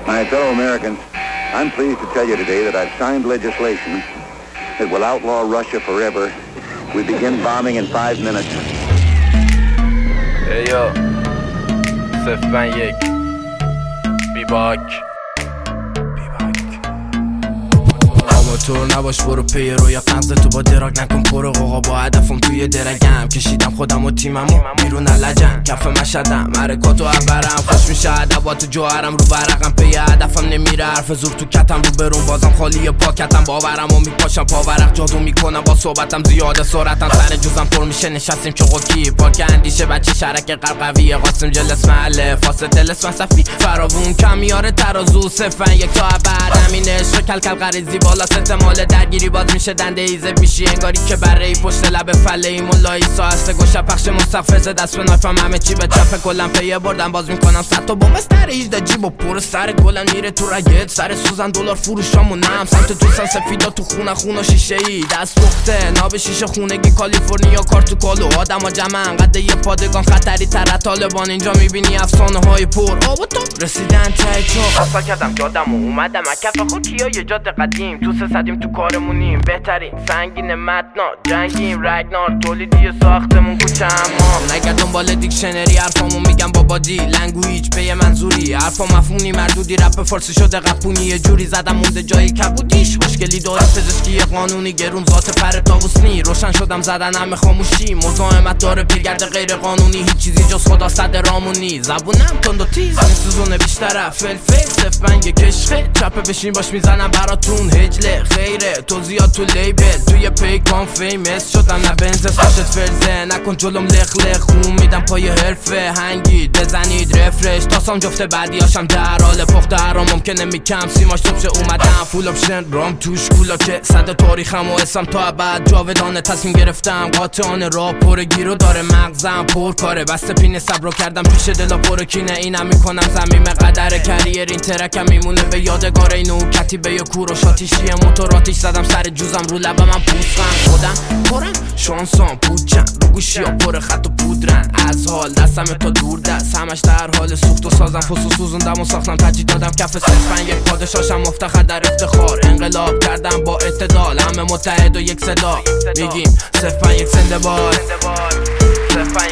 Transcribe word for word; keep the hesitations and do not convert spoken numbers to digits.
My fellow Americans, I'm pleased to tell you today that I've signed legislation that will outlaw Russia forever. We begin bombing in five minutes. Hey yo, صفر یک بی باک موتور نباش برو پی رو یا قمزه تو با دراگ نکن پر قوقا با هدفم توی درگم کشیدم خودم و تیممو بیرون نلجم کف مشدم حرکاتو عبرم خوش میشه ادبات جوهرم رو برقم پی هدفم نمیره حرف زور تو کتم رو برون بازم خالی پاکتم باورم و میپاشم پاورق جادو میکنم با صحبتم زیاده سرعتم سر جوزم پر میشه نشستیم چقوکی پاک اندیشه بچه شرک قرقویه قاسم جلس محله فاسه دلس مصفی فراوون کمیاره ترازو صفن یک تا بعد همین عشق کل کل غریزی بالا احتمال درگیری باز میشه دنده ایزه میشی انگاری که بره ای پشت لب فله ای ملایی سا هسته گوشه پخش مستقفز دست به نایفم همه چی به چپه کلم پیه بردم باز میکنم ست تا بوم استر هیجده جیب و پر سر گلم میره تو رگت سر سوزن دلار فروشامونم سمت دوستان سفیدا تو خونه خونه شیشه ای دست پخته ناب شیشه خونگی کالیفرنیا کار تو کالو آدم ها جمعن قده یه پادگان خطری تر طالبان اینجا میبینی افسانه های پر آب و تو رسیدن ته چو قصا کردم یادم و اومدم اکف خود کیا یه جاده قدیم تو سدیم تو کارمونیم بهترین سنگین متنا جنگیم رگنار تولیدی ساختمون کوچه اما نگر دنبال دیکشنری حرفامو میگم با بادی لنگویج به منظوری حرفا مفهومی مردودی رپ فارسی شده قپونی یه جوری زدم مونده جایی کبودیش مشکلی داره پزشکی قانونی گرون ذات پر تابوسنی روشن شدم زدن همه خاموشی مزاحمت داره پیرگرد غیر قانونی هیچ چیزی جز خدا صد رامونی زبونم تند و تیز سوزونه بیشتره فلفل صفر یک کشخه چپه بشین باش میزنم براتون هجله خیره توضیحات تو لیبل توی پیکان فیمس شدم نه بنزس خوشت فرزه نکن جلوم لخ لخ خون میدم پای حرفه هنگید بزنید رفرش تاسام جفته بعدی هاشم در حال پخته هرام ممکنه میکم سیماش صبح اومدم فول اپشن رام توش کولا که صد تاریخم و اسم تا ابد جاودانه تصمیم گرفتم قاطعانه را پر گیرو داره مغزم پر کاره بسته پینه صبرو کردم پیش دلا پر کینه اینم میکنم زمیم قدر کریر این ترکم میمونه به یادگار اینو کتیبه یا کوروشاتیشیه موتور آتیش زدم سر جوزم رو لبم من پوستم خودم پرم شانسام پوچم رو گوشی ها پر خط و پودرن از حال دستم تا دور دست همش در حال سوخت و سازم فسو سوزوندم و ساختم تجدید دادم کف صفن یک پادشاشم مفتخر در افتخار انقلاب کردم با اعتدال همه متحد و یک صدا میگیم صفن یک زنده باد صفن